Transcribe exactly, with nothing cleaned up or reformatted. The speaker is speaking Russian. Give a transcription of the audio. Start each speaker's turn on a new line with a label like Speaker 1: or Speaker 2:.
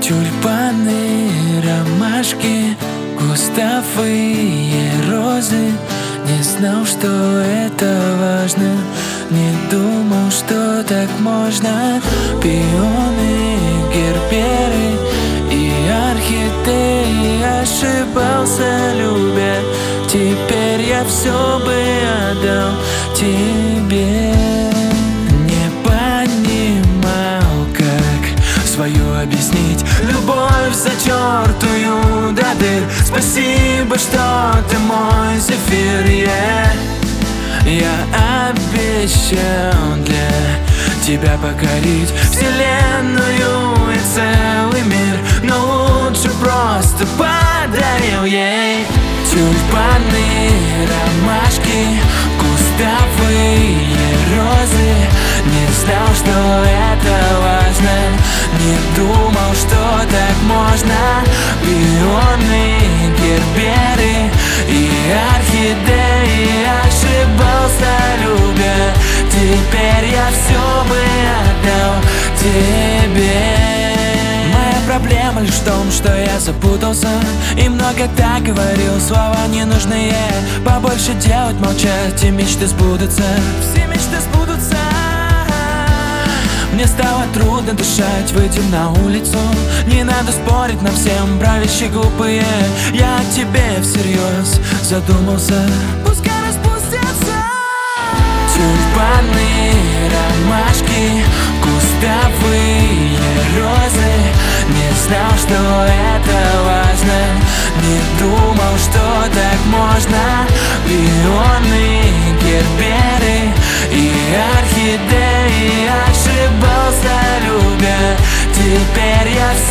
Speaker 1: Тюльпаны, ромашки, кустовые розы. Не знал, что это важно, не думал, что так можно. Пионы, герберы и орхидеи. Ошибался, любя, теперь я все бы отдал тебе. Не понимал, как свою объяснить любовь, затертую до дыр. Спасибо, что ты мой зефир, yeah. Я обещал для тебя покорить вселенную и целый мир, но лучше просто подарил ей тюльпаны, ромашки, кустовые розы. Не знал, что это важно, не думал, что так можно. Пионы, герберы и орхидеи. Ошибался, любя, теперь я все бы отдал тебе. Моя проблема лишь в том, что я запутался и много так говорил, слова ненужные. Побольше делать, молчать, и мечты сбудутся. Все мечты сбудутся. Мне стало трудно дышать, выйдем на улицу. Не надо спорить на всем, про вещи глупые. Я о тебе всерьез задумался. Пускай распустятся тюльпаны, ромашки, кустовые розы. Не знал, что это важно, не думал, что так можно. Пионы, герберы и орхидеи. Ошибался, любя, теперь я